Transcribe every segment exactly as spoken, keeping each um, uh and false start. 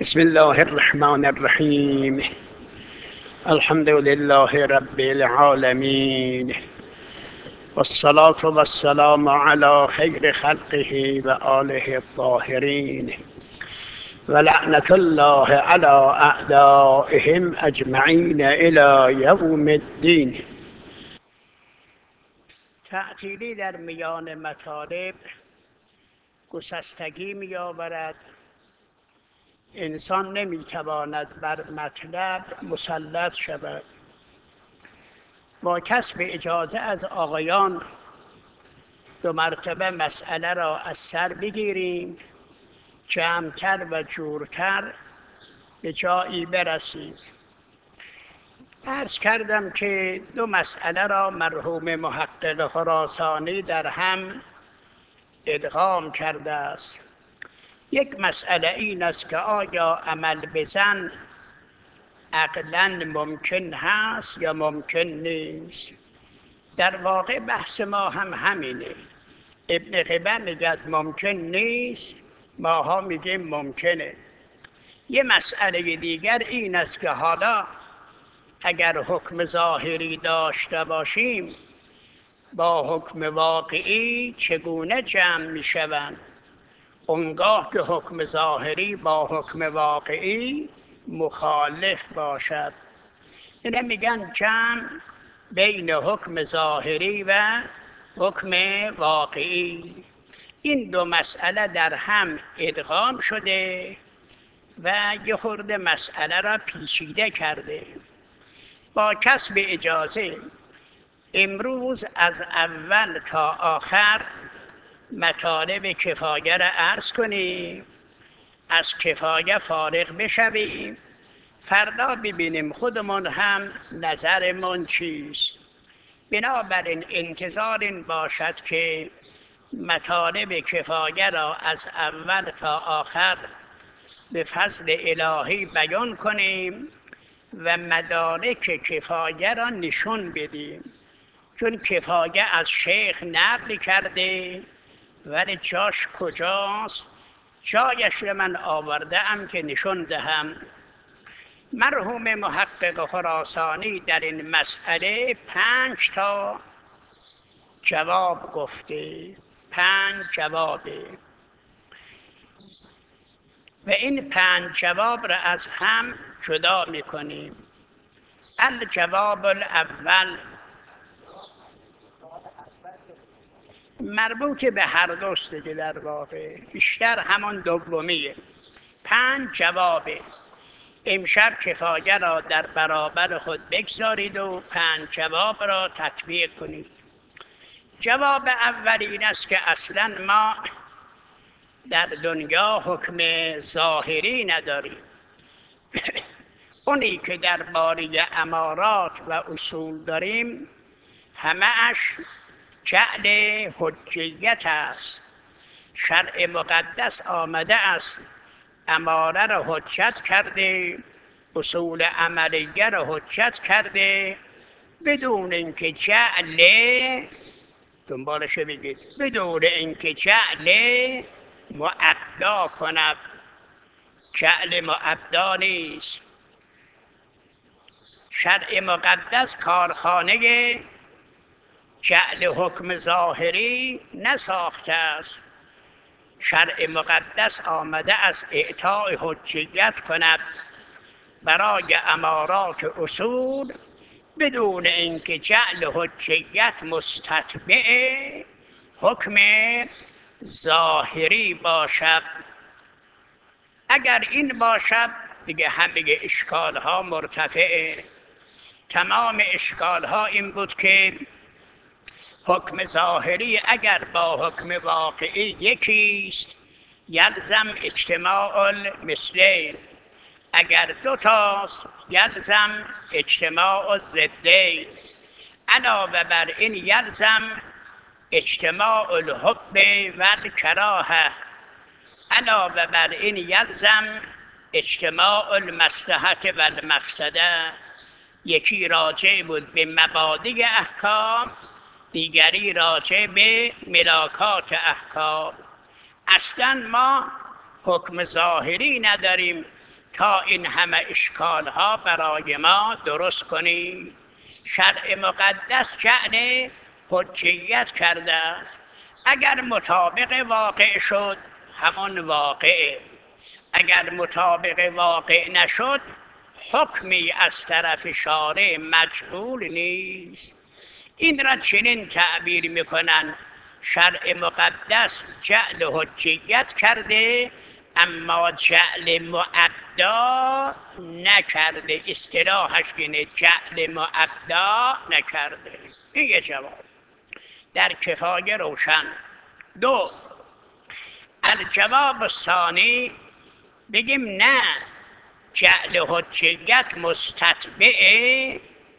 بسم الله الرحمن الرحیم. الحمد لله رب العالمین والصلاة والسلام على خیر خلقه و آله الطاهرین و لعنة الله على اعدائهم اجمعین الی یوم الدین. تعطیلی در میان مطالب گسستگی می‌آورد. انسان نمیتواند بر مطلب مسلط شود. با کسب اجازه از آقایان دو مرتبه مسئله را از سر بگیریم، جمعتر و جورتر به جایی برسیم. عرض کردم که دو مسئله را مرحوم محقق خراسانی در هم ادغام کرده است. یک مسئله این است که آیا عمل به زن عقلاً ممکن هست یا ممکن نیست. در واقع بحث ما هم همینه. ابن قبه میگه ممکن نیست، ماها میگیم ممکنه. یه مسئله دیگر این است که حالا اگر حکم ظاهری داشته باشیم با حکم واقعی چگونه جمع میشوند. اونگاه که حکم ظاهری با حکم واقعی مخالف باشد، اینه میگن جمع بین حکم ظاهری و حکم واقعی. این دو مسئله در هم ادغام شده و یه خورده مسئله را پیچیده کرده. با کسب اجازه امروز از اول تا آخر مطالب کفایه را عرض کنیم، از کفایه فارغ بشویم، فردا ببینیم خودمون هم نظرمون چیست. بنابراین انتظار این باشد که مطالب کفایه را از اول تا آخر به فضل الهی بیان کنیم و مدارک کفایه را نشون بدیم، چون کفایه از شیخ نقل کرده ولی جاش کجاست؟ جایش من آورده ام که نشون دهم. مرحوم محقق خراسانی در این مسئله پنج تا جواب گفته. پنج جوابه و این پنج جواب را از هم جدا میکنیم. الجواب الاول مربوط به هر دوست دیگه، در واقع بیشتر همان دومیه. پنج جوابه. امشب کفایه را در برابر خود بگذارید و پنج جواب را تطبیق کنید. جواب اول این است که اصلا ما در دنیا حکم ظاهری نداریم. اونی که درباره امارات و اصول داریم همه اش جعل حجیت است. شرع مقدس آمده است اماره را حجت کرده، اصول عملیه را حجت کرده، بدون اینکه جعل دنبالش بگید بدون اینکه جعل معبدا کند. جعل معبدا نیست. شرع مقدس کارخانه جعل حکم ظاهری نساخته است. شرع مقدس آمده است اعطاء حجیت کند برای امارات اصول بدون اینکه جعل حجیت مستتبع حکم ظاهری باشد. اگر این باشد دیگه همه اشکال ها مرتفعه. تمام اشکال ها این بود که حکم ظاهری اگر با حکم واقعی یکیست یلزم اجتماع المثلین، اگر دو تاست یلزم اجتماع الضدین، علاوه بر این یلزم اجتماع الحب و الکراهه، علاوه بر این یلزم اجتماع المصلحت و المفسده. یکی راجع بود به مبادی احکام، دیگری راجع به ملاکات احکام. اصلا ما حکم ظاهری نداریم تا این همه اشکالها برای ما درست کنی. شرع مقدس شأن حجیت کرده است. اگر مطابق واقع شد همان واقعه، اگر مطابق واقع نشد حکمی از طرف شارع مجهول نیست. این را چنین تعبیر میکنن: شرع مقدس جعل حجیت کرده اما جعل معدا نکرده. اصطلاحش اینه، جعل معدا نکرده. این یه جواب در کفایه روشن. دو، الجواب ثانی، بگیم نه، جعل حجیت مستتبعه،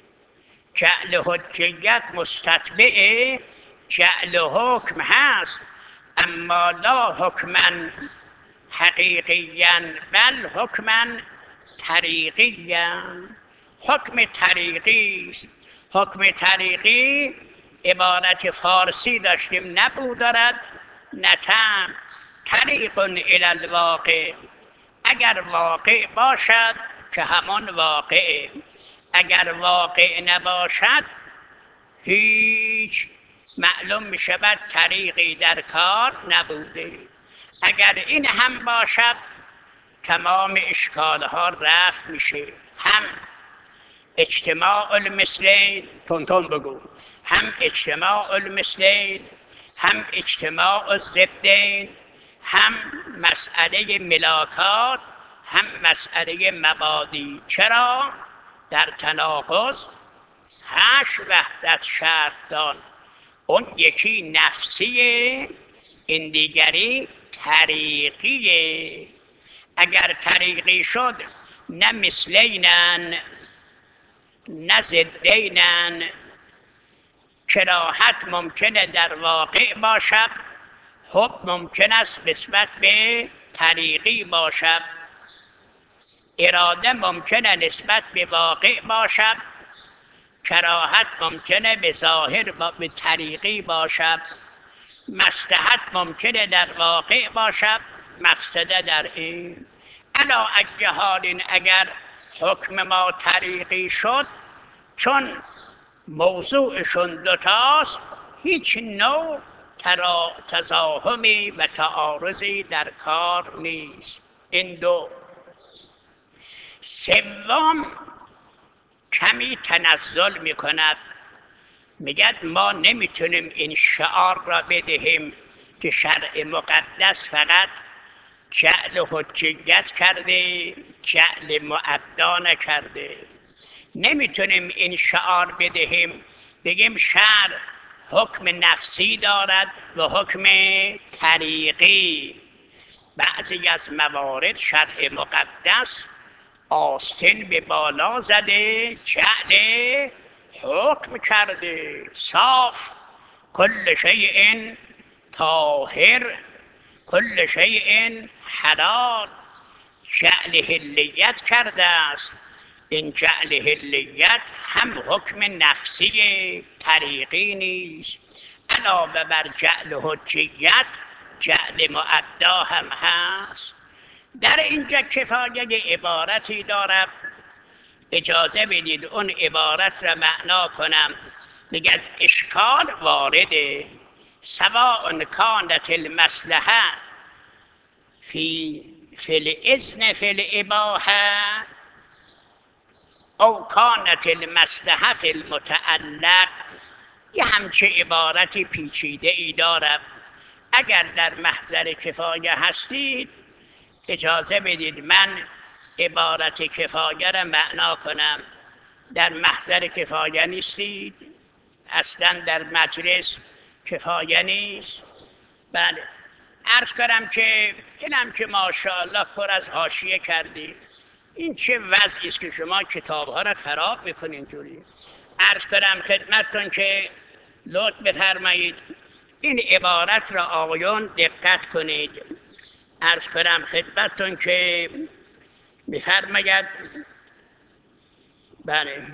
جعل حجیت مستتبعه، جعل حکم هست اما لا حکما حقیقیا بل حکما طریقیا. حکم طریقی است. حکم طریقی عبارت فارسی داشتیم، نبود دارد نتم طریق الی الواقع. اگر واقع باشد که همان واقعه، اگر واقع نباشد هیچ معلوم می شود طریقی در کار نبوده. اگر این هم باشد تمام اشکالها رفع میشه. هم اجتماع المثلین، تونتون بگو، هم اجتماع المثلین، هم اجتماع الضدین، هم مسئله ملاکات، هم مسئله مبادی. چرا؟ در تناقض هشت وحدت شرط دان. اون یکی نفسیه، این دیگری طریقیه. اگر طریقی شد نه مثلینن نه ضدینن. کراهت ممکنه در واقع باشد، حب ممکن است نسبت به طریقی باشد. اراده ممکنه نسبت به واقع باشد، کراهت ممکنه به ظاهر به طریقی باشد. مصلحت ممکنه در واقع باشد، مفسده در این. علا ای حال اگر حکم ما طریقی شد، چون موضوعشون دوتاست هیچ نوع تزاحمی و تعارضی در کار نیست. این دو. سوم کمی تنزل میکند، میگد ما نمیتونیم این شعار را بدهیم که شرع مقدس فقط جعل حجیت کرده، جعل معدا نکرده. نمیتونیم این شعار بدهیم بگیم شرع حکم نفسی دارد و حکم طریقی. بعضی از موارد شرع مقدس آستین به بالا زده، جعل حکم کرده. صاف کل شیء طاهر کل شیء حلال. جعل حلیت کرده است. این جعل حلیت هم حکم نفسی طریقی نیست. علاوه بر جعل حجیت جعل معدا هم هست. در اینجا کفایه عبارتی دارم، اجازه بدید اون عبارت را معنا کنم. میگه اشکال وارده، سواء کانت المصلحه فی فی الاذن فی الاباحه او کانت المصلحه فی المتعلق. یه همچه عبارتی پیچیده ای دارم. اگر در محضر کفایه هستید اجازه بدید من عبارت کفایه را معنا کنم. در محضر کفایه نیستید، اصلا در مجلس کفایه نیست. بله، عرض کنم که اینم که ماشاءالله پر از حاشیه کردید. این چه وضعی است که شما کتاب‌ها را خراب میکنید اینجوری. عرض کنم خدمتتون که لطف بفرمایید این عبارت را آقایون دقت کنید. عرض کنم خدمتتون که میفرماید بله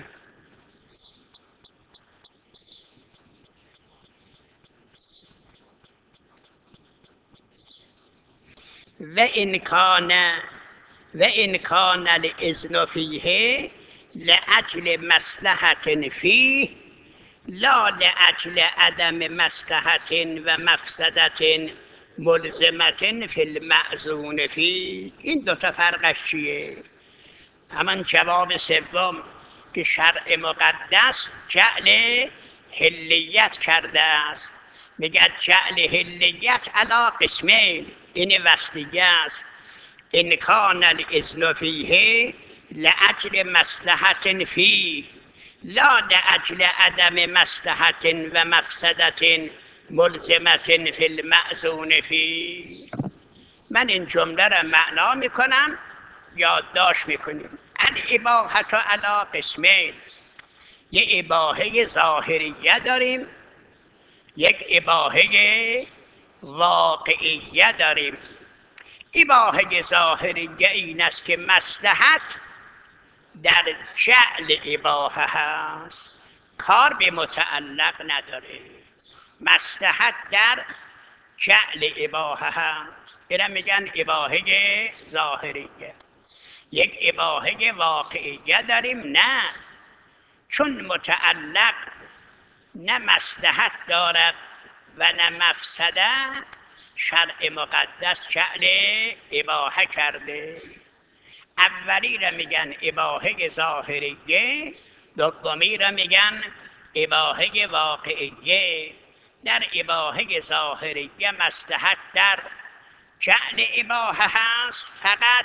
و این کان و ان کان الاذن فیه لاجل مصلحة فیه لا لاجل عدم مصلحة و مفسدة ملزمة فی المأذون فیه. این دوتا فرقش چیه؟ همان جواب سوم که شرع مقدس جعل حلیت کرده است. میگه جعل حلیت علی قسمین، این وصلیه است. ان کان الاذن فیه لاجل مصلحة فیه لا لاجل عدم مصلحة و مفسدة ملزمة فی المأذون فیه. من این جمله را معنا میکنم، یادداشت میکنیم. الاباحة علی قسمین، یک اباحه ظاهریه داریم، یک اباحه واقعیه داریم. اباحه ظاهریه این است که مصلحت در جعل اباحه هست، کار به متعلق نداره. مصلحت در جعل اباحه هست، اینا میگن اباحه ظاهریه. یک اباحه واقعیه داریم، نه، چون متعلق نه مصلحت دارد و نه مفسده، شرع مقدس جعل اباحه کرده. اولی را میگن اباحه ظاهریه، دومی را میگن اباحه واقعیه. در اباحه ظاهریه مصلحت در جعل اباحه هست فقط،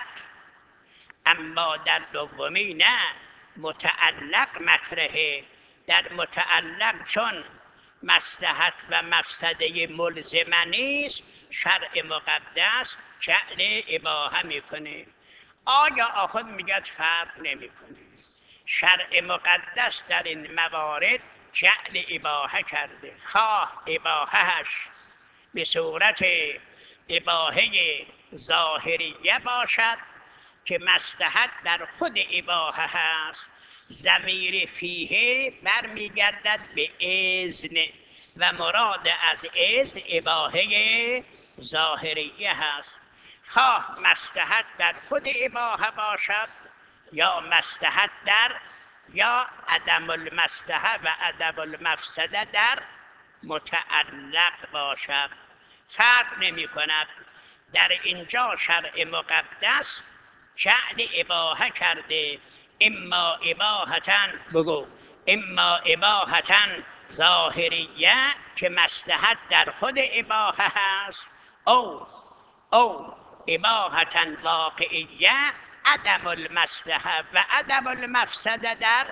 اما در دومی نه، متعلق مطرحه. در متعلق چون مصلحت و مفسده ملزمه نیست، شرع مقدس جعل اباحه میکنه. آیا آخر میگه فرق نمیکنه؟ شرع مقدس در این موارد جعل اباحه کرده، خواه اباحهش به صورت اباحه ظاهریه باشد که مصلحت در خود اباحه هست، ضمیر فیه برمیگردد به اذن و مراد از اذن اباحه ظاهریه هست. خواه مصلحت در خود اباحه باشد یا مصلحت در یا عدم المصلحه و عدم المفسده در متعلق باشد، فرق نمی کند. در اینجا شرع مقدس جعل اباحه کرده، اما اباحتن بگو اما اباحتن ظاهریه که مصلحت در خود اباحه هست، او او اباحتن واقعیه عدم المصلحه و عدم المفسده در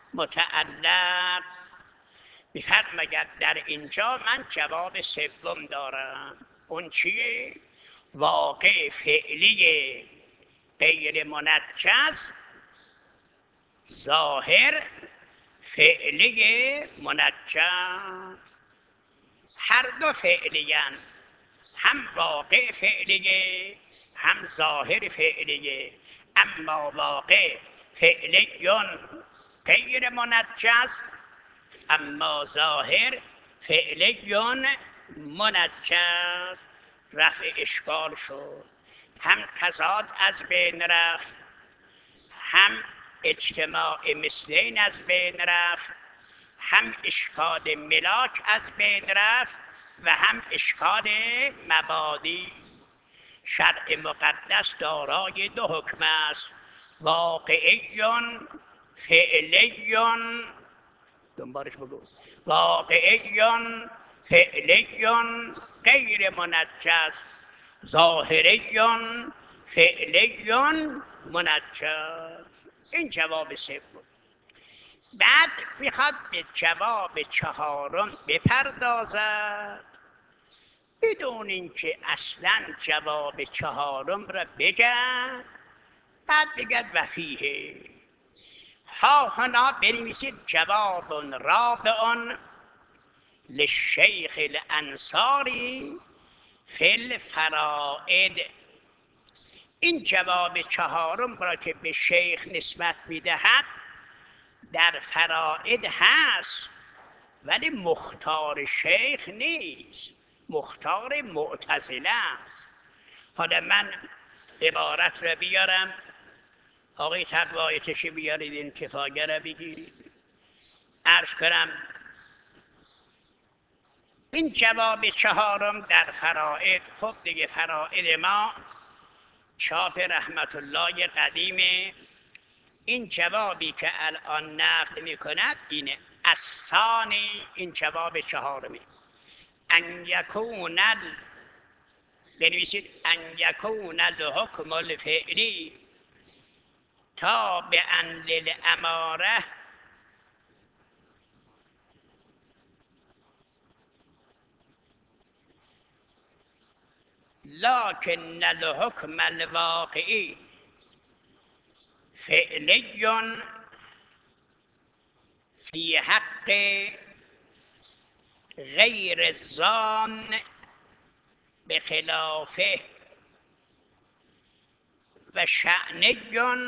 متعلق. میفرماید در اینجا من جواب سوم دارم. اون چیه؟ واقع فعلی غیر منجز، ظاهر فعلی منجز. هر دو فعلیان، هم واقع فعلیه هم ظاهر فعلیه، اما واقع فعلیون غیر منجز، اما ظاهر فعلیون منجز. رفع اشکال شد، هم تضاد از بین رفت، هم اجتماع مثلین از بین رفت، هم اشکال ملاک از بین رفت و هم اشکال مبادی. شرع مقدس دارای دو حکم است، واقعیون فعلیون. دنبالش بگو واقعیون فعلیون غیر منجز، ظاهریون فعلیون منجز. این جواب سوم. بعد میخواد به جواب چهارم بپردازد بدون اینکه اصلا جواب چهارم را بگن. بعد بگد وفیه ها هنا بنویسید جواب رابع للشیخ الانصاری فی الفرائض. این جواب چهارم را که به شیخ نسبت میدهد در فرائض هست، ولی مختار شیخ نیست، مختار معتزله است. حالا من عبارت را بیارم، آقای تقوایتشی بیارید این کفایه را بگیرید. عرض کنم این جواب چهارم در فرائد. خب دیگه فرائد ما چاپ رحمت الله قدیمه. این جوابی که الان نقل می کند اینه. الثانی، این جواب چهارمی، ان یکون ال بنویسید ان یکون الحکم الفعلی تابعا للاماره لكن الحكم الواقعی فعلی فی حق غیر الظان بخلافه و شأنی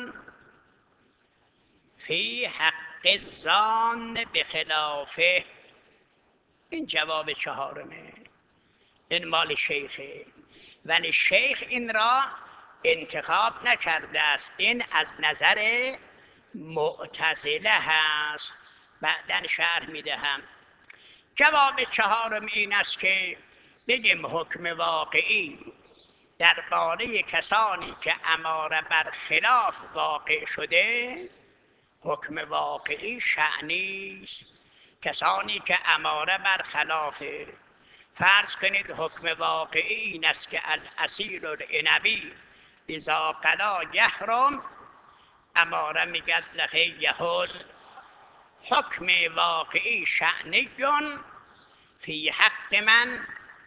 فی حق الظان بخلافه. این جواب چهارمه، این مال شیخه، ولی شیخ این را انتخاب نکرده است، این از نظر معتزله هست. بعداً شرح میدهم. جواب چهارم این است که بگیم حکم واقعی درباره کسانی که اماره بر خلاف واقع شده، حکم واقعی شأنی است. کسانی که اماره بر خلافه، فرض کنید حکم واقعی این است که العصیر العنبی اذا قلا یحرم، اماره میگد لخی یحل. حکم واقعی شأنی فی حق من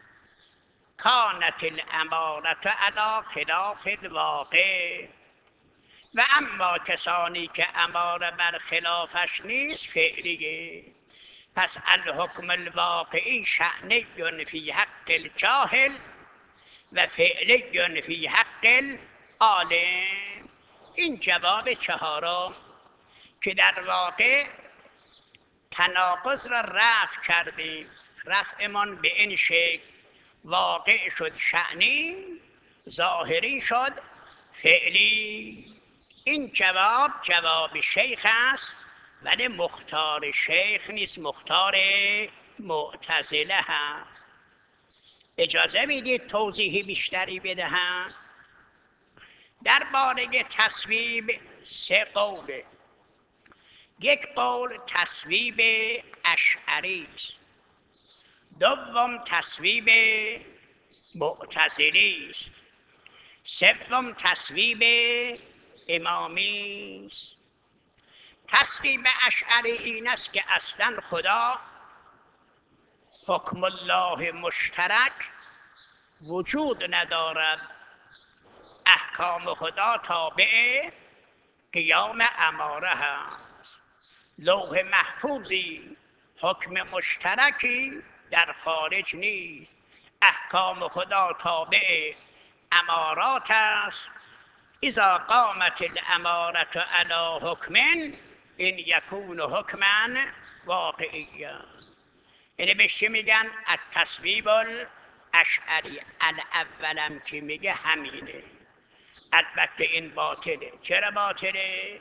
کانت الامارة علی خلاف الواقع، و اما کسانی که اماره بر خلافش نیست فعلیه. پس الحکم الواقعی شأنی فی حق الجاهل و فعلی فی حق العالم. این جواب چهارم که در واقع تناقض را رفع کردیم. رفعمان به این شکل واقع شد شأنی، ظاهری شد فعلی. این جواب جواب شیخ است، ولی مختار شیخ نیست، مختار معتزله هست. اجازه میدید توضیحی بیشتری بدهم؟ درباره تصویب سه قوله. یک قول تصویب اشعری است، دوم تصویب معتزلی است، سوم تصویب امامی است. تصویب اشعری این است که اصلا خدا حکم الله مشترک وجود ندارد، احکام خدا تابع قیام اماره هست. لوح محفوظی حکم مشترکی در خارج نیست، احکام خدا تابع امارات است. اذا قامت الامارة علی حکم این یکون حکما واقعیا. اینه بهش میگن التصویب الاشعری. الاولم که میگه همینه. البته این باطله. چرا باطله؟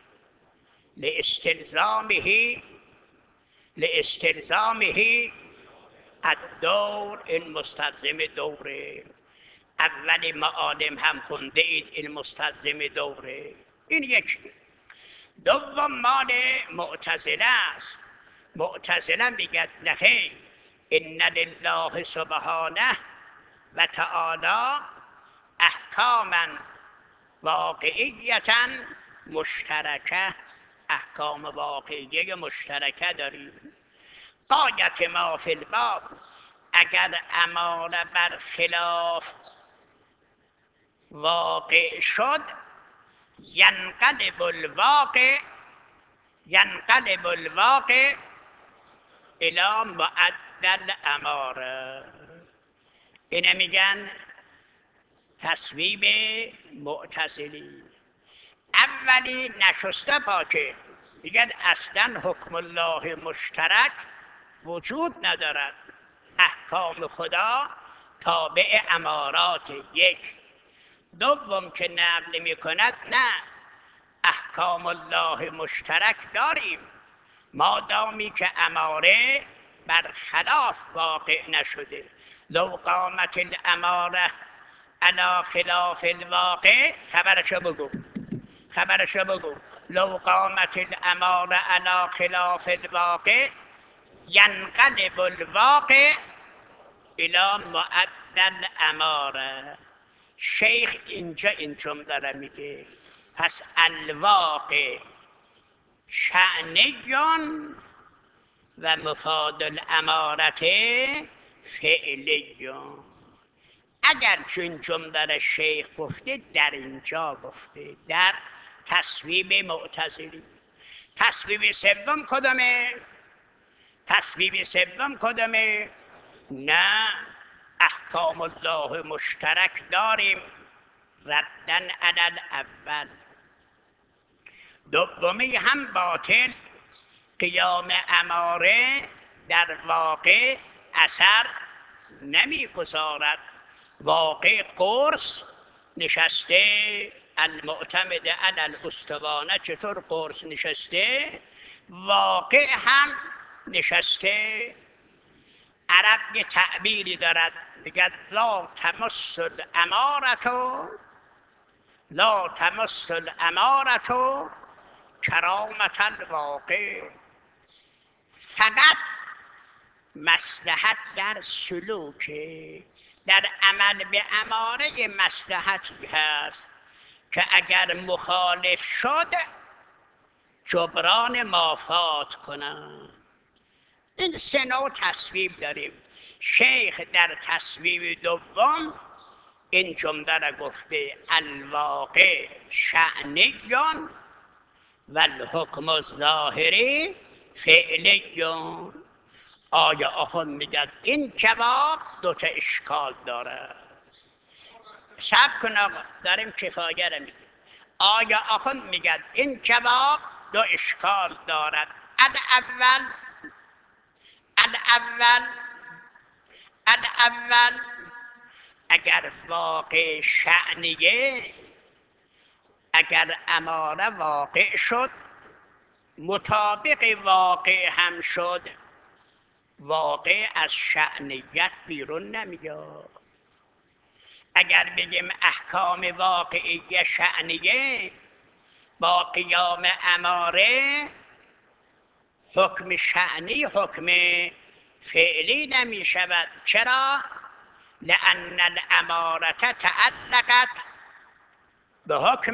لاستلزامه لاستلزامه الدور، این مستلزم دوره. اول معالم هم خونده اید، این مستلزم دوره. این یکی. دوم مال معتزله است. معتزله میگد نخیر، ان لله سبحانه و تعالی احکاما واقعیتا مشترکه. احکام واقعیه مشترکه داریم. غایت ما فی الباب، اگر اماره بر خلاف واقع شد، ینقلب الواقع ینقلب الواقع الی معدل اماره. اینه میگن تصویب معتزلی. اولی نشسته پاکه، میگن اصلا حکم الله مشترک وجود ندارد، احکام خدا تابع امارات. یک. دوم که نقل می کند نه، احکام الله مشترک داریم مادامی که اماره برخلاف واقع نشده. لو قامت الاماره علی خلاف الواقع، خبرشو بگو خبرشو بگو لو قامت الاماره علی خلاف الواقع ینقلب الواقع الی معدل اماره. شیخ اینجا این جمله را میگه، پس الواقع شأنیون و مفاد الامارت فعلیون. اگر چون جمله را شیخ گفته در اینجا گفته، در تصویب معتزلی. تصویب سوم کدامه؟ تصویب سوم کدامه؟ نه، احکام الله مشترک داریم ردن علی الاول. دومی هم باطل، قیام اماره در واقع اثر نمیگذارد. واقع قرص نشسته، المعتمد علی الاسطوانه چطور قرص نشسته، واقع هم نشسته. عرب یه تعبیری دارد میگه لا تمس الامارة لا تمس الامارة کرامت الواقع. فقط مصلحت در سلوکه، در عمل به اماره مصلحتی هست که اگر مخالف شد جبران مافات کنن. این سه نوع تصویب داریم. شیخ در تصویب دوم این جمله را گفته الواقع شأنیون و الحکم الظاهری فعلیون. آیا آخوند میگد این جواب دو تا اشکال داره. صبر کن آقا، داریم کفایه را میگیم. آیا آخوند میگد این جواب دو اشکال دارد. الاول الاول الاول اگر واقع شأنیه، اگر اماره واقع شد مطابق واقع هم شد، واقع از شأنیت بیرون نمیاد. اگر بگیم احکام واقعی شأنیه با قیام اماره، حکم شأنی حکم فعلی نمی شود. چرا؟ لأن الامارة تعلقت به حکم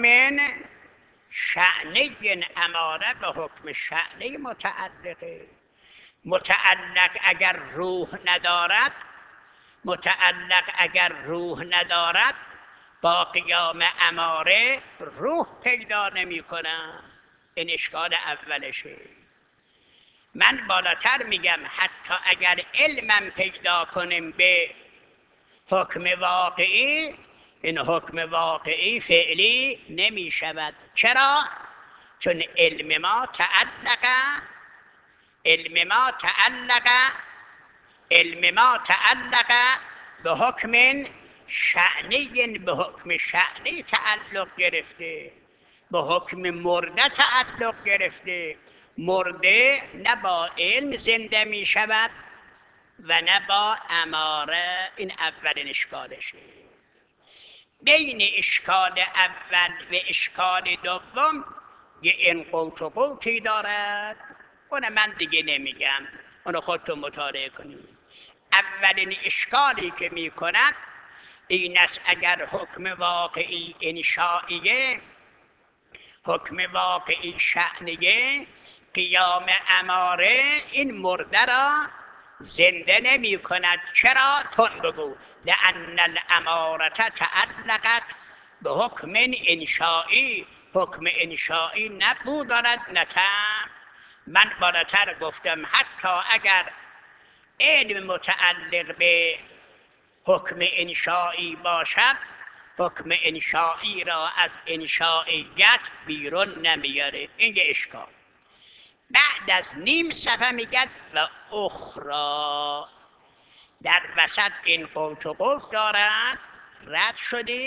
شأنی. اماره به حکم شأنی متعلقه. متعلق اگر روح ندارد، متعلق اگر روح ندارد با قیام اماره روح پیدا نمی کنه. این اشکال اولشه. من بالاتر میگم حتی اگر علمم پیدا کنیم به حکم واقعی، این حکم واقعی فعلی نمی شود. چرا؟ چون علم ما تعلقه علم ما تعلقه علم ما تعلقه به حکم شأنی. به حکم شأنی تعلق گرفته، به حکم مرده تعلق گرفته. مرده نه با علم زنده می شود و نه با اماره. این اولین اشکالشه. بین اشکال اول و اشکال دوم یه این قلت و قلتی دارد، اون من دیگه نمیگم، اونو خودتون مطالعه کنید. اولین اشکالی که می کند این است اگر حکم واقعی انشائیه، حکم واقعی شأنیه، قیام اماره این مرده را زنده نمی کند. چرا؟ تون بگو. لأن الامارة تعلقت به حکم انشائی. حکم انشائی نبود دارد نتم. من بالاتر گفتم حتی اگر علم متعلق به حکم انشائی باشد، حکم انشائی را از انشائیت بیرون نمیاره. این یه اشکال. بعد از نیم صفحه میگد و اخرى، در وسط این قلت و قلت دارد، رد شدیم.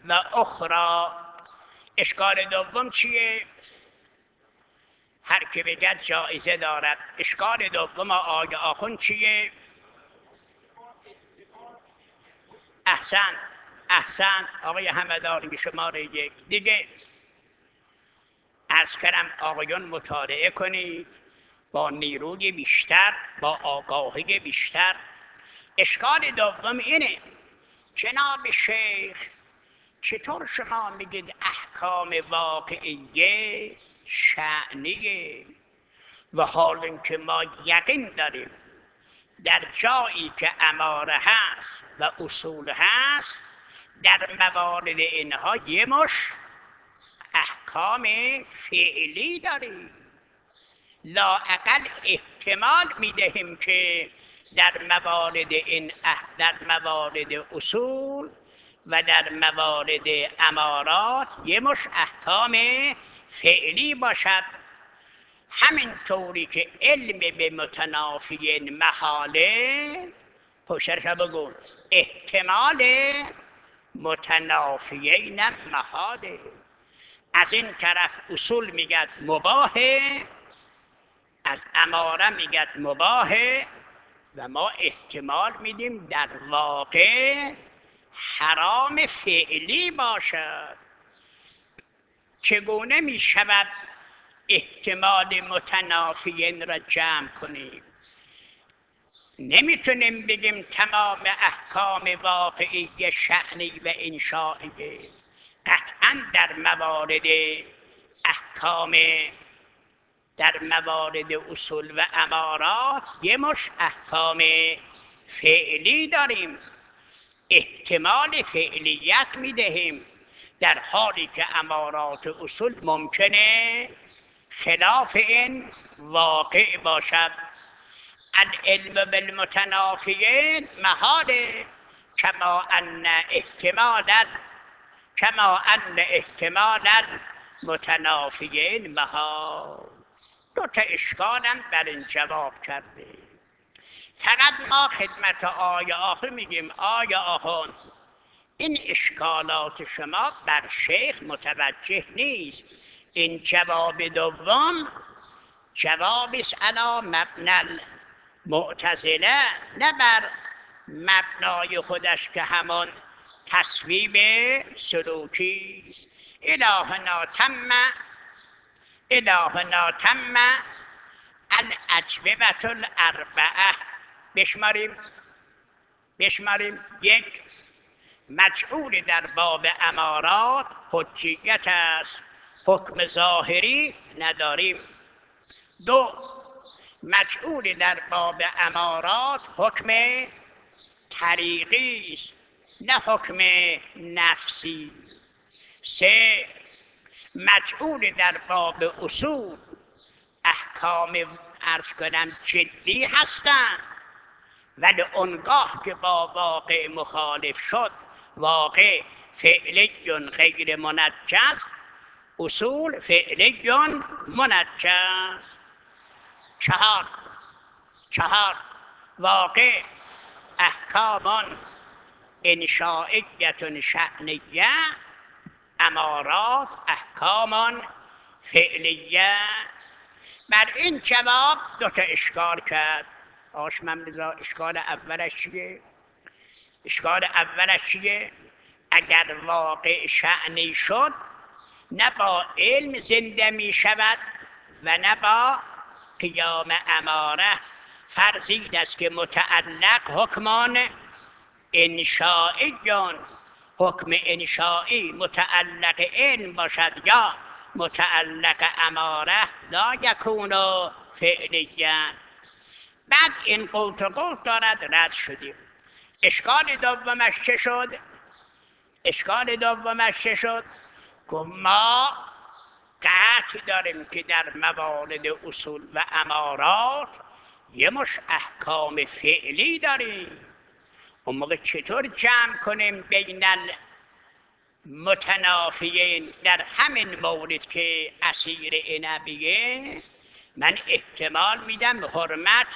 و اخرى. اشکال دوم چیه؟ هر که بگد جایزه دارد. اشکال دوم آقای آخوند چیه؟ احسن احسن آقای همدانی شماره یک. دیگه عرض کردم آقایان مطالعه کنید با نیروی بیشتر، با آگاهی بیشتر. اشکال دوم اینه جناب شیخ چطور شما میگید احکام واقعیه شأنیه و حال اینکه ما یقین داریم در جایی که اماره هست و اصول هست در موارد اینها یه مش احکام فعلی داریم، لااقل احتمال میدهیم که در موارد این در موارد اصول و در موارد امارات یه مش احکام فعلی باشد. همینطوری که علم به متنافی محاله، پشترش بگو احتمال متنافیین محاله. از این طرف اصول میگد مباهه، از اماره میگد مباهه و ما احتمال میدیم در واقع حرام فعلی باشد. چگونه میشود احتمال متنافیین را جمع کنیم؟ نمیتونیم بگیم تمام احکام واقعی شأنی و انشائیه. قطعا در موارد احکام در موارد اصول و امارات یه مش احکام فعلی داریم، احتمال فعلیت میدهیم، در حالی که امارات اصول ممکنه خلاف این واقع باشد. العلم بالمتنافیین محاله کما ان احتمال کما ان احتمال متنافیین محال. دو تا اشکالم بر این جواب کرده. فقط ما خدمت آقای آخر میگیم آقای آخوند این اشکالات شما بر شیخ متوجه نیست. این جواب دوم جوابی است علی مبنی المعتزله، نه بر مبنای خودش که همان تصویب سلوکی است. الهنا تم الهنا تم الاجوبة الاربعه. بشماریم بشماریم یک، مجعول در باب امارات حجیت است، حکم ظاهری نداریم. دو، مجعول در باب امارات حکم طریقی است نه حکم نفسی. سه، مجعول در باب اصول احکام عرض کنم جدی هستند ولی اونگاه که با واقع مخالف شد واقع فعلی غیر منجز، اصول فعلی منجز. چهار چهار واقع احکام انشائیت شأنیه، امارات احکام فعلیه. بر این جواب دو تا اشکال کرد آشمم رضا. اشکال اولش چیه؟ اشکال اولش چیه؟ اگر واقع شأنی شد نه با علم زنده می شود و نه با قیام اماره. فرضید است که متعلق حکمان انشائیون، حکم انشائی متعلق علم باشد یا متعلق اماره، لا یکون فعلیه. بعد این قوت و قوت دارد، رد شدیم. اشکال دومش چه شد؟ اشکال دومش چه شد؟ که ما قطع داریم که در موارد اصول و امارات یه مش احکام فعلی داریم. اون موقع چطور جمع کنیم بین المتنافیین در همین مورد که اسیر عنبیه؟ من احتمال میدم حرمت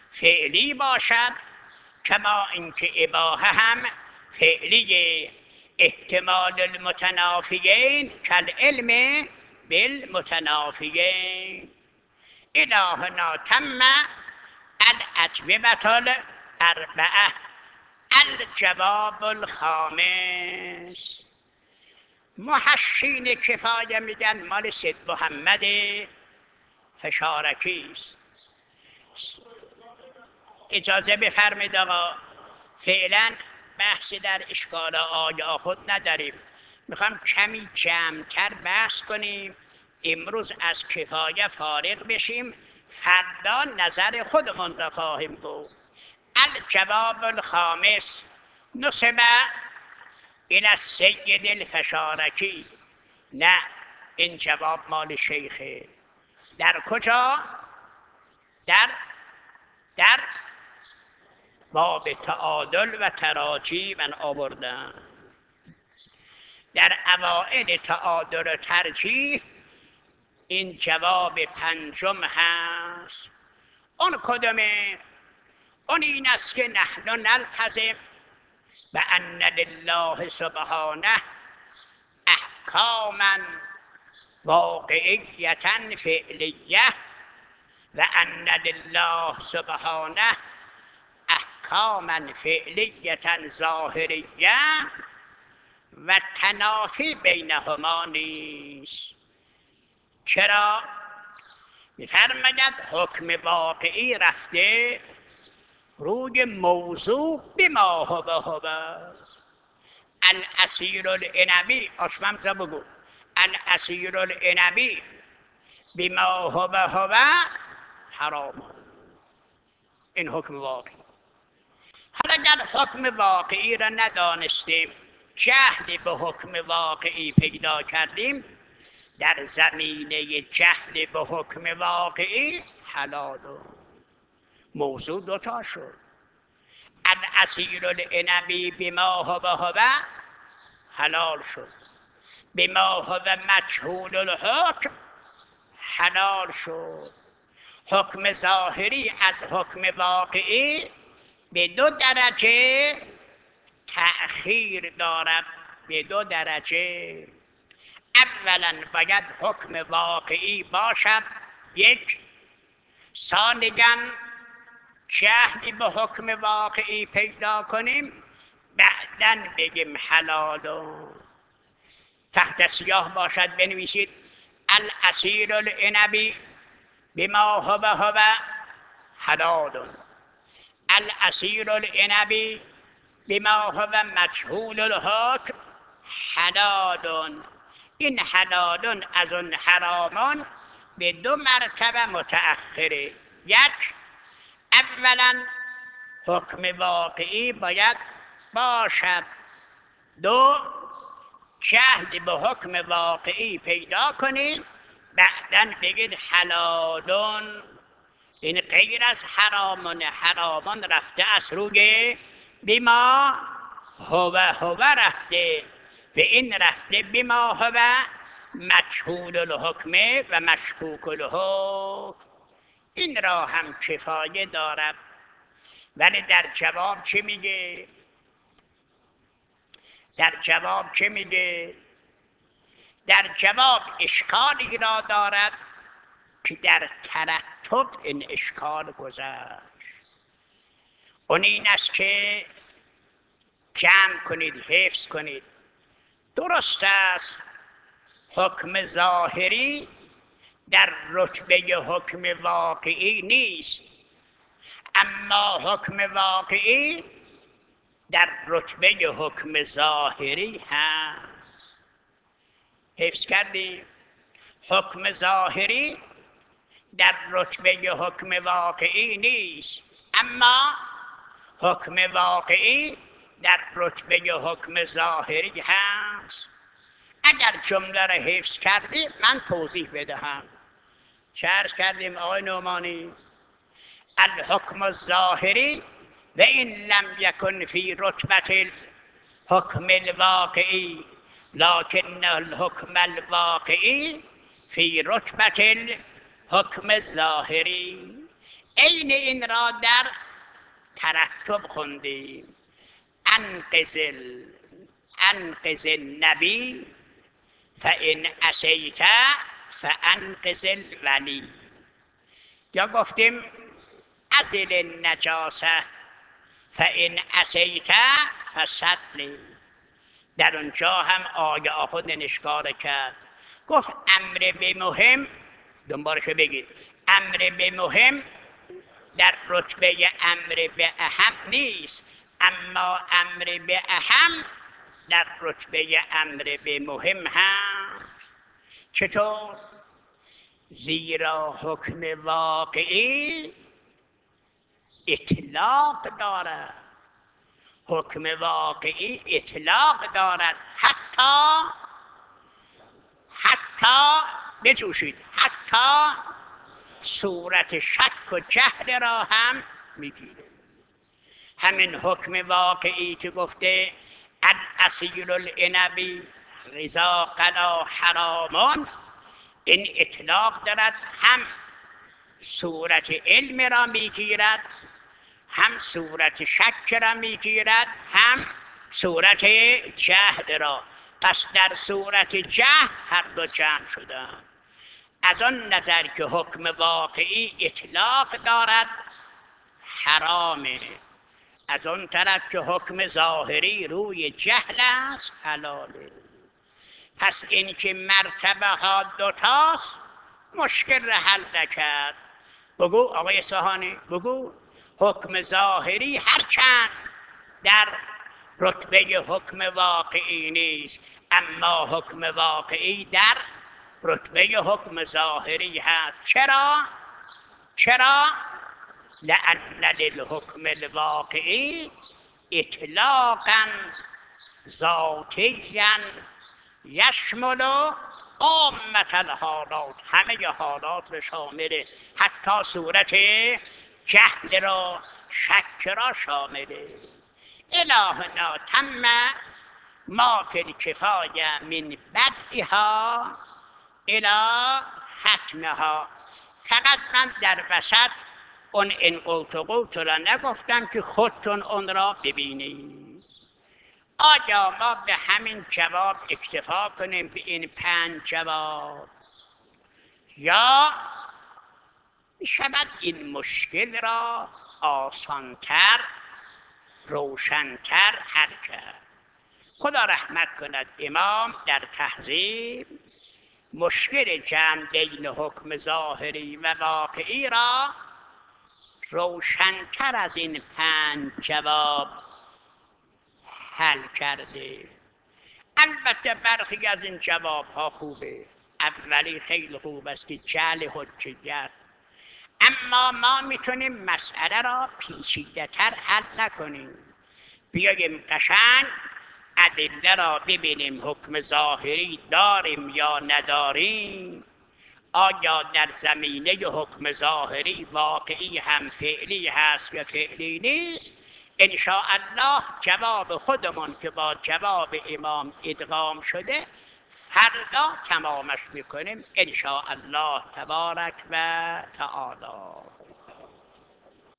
فعلی باشد کما اینکه اباحه هم فعلیه. احتمال المتنافیین کالعلم بالمتنافیین. الهنا تم الاجوبة الاربعه. الجواب الخامس. محشین کفایه میگن مال سید محمد فشارکی است. اجازه بفرمید آقا، فعلا بحثی در اشکال آیه خود نداریم، میخوام کمی جمع‌تر بحث کنیم. امروز از کفایه فارغ بشیم، فردا نظر خودمون را خواهیم گفت. الجواب الخامس نسب الى السید الفشارکی. نه، این جواب مال شیخه. در کجا؟ در در باب تعادل و تراجی من آوردم. در اوائل تعادل و ترجیح این جواب پنجم هست. اون کدومه؟ اون این است که نحن نلتزم و ان لله سبحانه احکاما واقعیتا فعلیه و ان لله سبحانه احکاما فعلیتا ظاهریه و تنافی بینهما نیست. چرا؟ می‌فرماید حکم واقعی رفته روی موضوع بما هو هو. الاسیر العنبی، آشممزه بگو، الاسیر العنبی بما هو هو حرام. این حکم واقعی. حالا اگر حکم واقعی را ندانستیم، جهل به حکم واقعی پیدا کردیم، در زمینه جهل به حکم واقعی حلال و موضوع دوتا شد. الاسیر العنبی بما هو هو حلال شد، بما هو مجهول الحکم حلال شد. حکم ظاهری از حکم واقعی به دو درجه تأخیر دارد، به دو درجه. اولا باید حکم واقعی باشد، یک. ثانیاً جهلی به حکم واقعی پیدا کنیم، بعداً بگیم حلالو. تحت سیاه باشد بنویسید الاسیر العنبی بما هو هو حلال، الاسیر العنبی بما هو مجهول الحکم حلال. این حلال از اون حرامان به دو مرتبه متأخره. یک، اولا حکم واقعی باید باشد. دو، جهل به حکم واقعی پیدا کنید، بعداً بگید حلالون. این غیر از حرامون. حرامون رفته از روی بما هو هو رفته و این رفته بما هو مجهول الحکمه و مشکوک الحکم. این را هم کفایه دارد. ولی در جواب چی میگه؟ در جواب چی میگه؟ در جواب اشکالی را دارد که در ترتب این اشکال گذشت. اون این است که جمع کنید، حفظ کنید. درست است حکم ظاهری در رتبه حکم واقعی نیست، اما حکم واقعی در رتبه حکم ظاهری هست. حفظ کردی؟ حکم ظاهری در رتبه حکم واقعی نیست، اما حکم واقعی در رتبه حکم ظاهری هست. اگر جمله را حفظ کردی من توضیح بدهم. چه عرض کردیم آقای نعمانی؟ الحکم الظاهری و این لم یکن فی رتبه الحکم الواقعی لکن الحکم الواقعی فی رتبه الحکم الظاهری. عین این را در ترتب خوندیم. انقذ انقذ النبی فان عصیت فانقذ الولی. یا گفتیم ازل النجاسه فان عصیت فصلی. در اونجا هم آیه آخوند نشکار کرد، گفت امر به مهم، دنبالش بگید، امر به مهم در رتبه امر به اهم نیست، اما امر به اهم در رتبه امر به مهم هست. چطور؟ زیرا حکم واقعی اطلاق دارد، حکم واقعی اطلاق دارد، حتی حتی بجوشید، حتی صورت شک و جهل را هم میگیره. همین حکم واقعی که گفته الاسیر العنبی رضا قلا حرامان، این اطلاق دارد، هم صورت علم را میگیرد، هم صورت شک را میگیرد، هم صورت جهل را. پس در صورت جهل هر دو جمع شدند. از آن نظر که حکم واقعی اطلاق دارد حرامه، از آن طرف که حکم ظاهری روی جهل است حلاله. پس این که مرتبه ها دوتاست مشکل را حل نکرد. بگو آقای اصفهانی، بگو حکم ظاهری هرچند در رتبه حکم واقعی نیست، اما حکم واقعی در رتبه حکم ظاهری هست. چرا؟ چرا؟ لأن للحکم الواقعی اطلاقا ذاتیا یشمل عامة الحالات، همه حالات رو شامله، حتی صورت جهل را شک را شامله. الهنا تم ما فی الکفایه من بدئها الی ختمها. فقط من در وسط اون این قوت و قوت را نگفتم که خودتون اون را ببینید. آیا ما به همین جواب اکتفا کنیم، به این پنج جواب، یا شاید این مشکل را آسانتر روشنتر حل کرد؟ خدا رحمت کند امام در تهذیب مشکل جمع بین حکم ظاهری و واقعی را روشنتر از این پنج جواب حل کرده. البته برخی از این جواب ها خوبه، اولی خیلی خوب است که جعل حجیت، اما ما میتونیم مسئله را پیچیده تر حل نکنیم. بیاییم قشنگ ادله را ببینیم، حکم ظاهری داریم یا نداریم، آیا در زمینه حکم ظاهری واقعی هم فعلی هست یا فعلی نیست. ان شاء الله جواب خودمون که با جواب امام ادغام شده فردا تمامش میکنیم ان شاء الله تبارک و تعالی.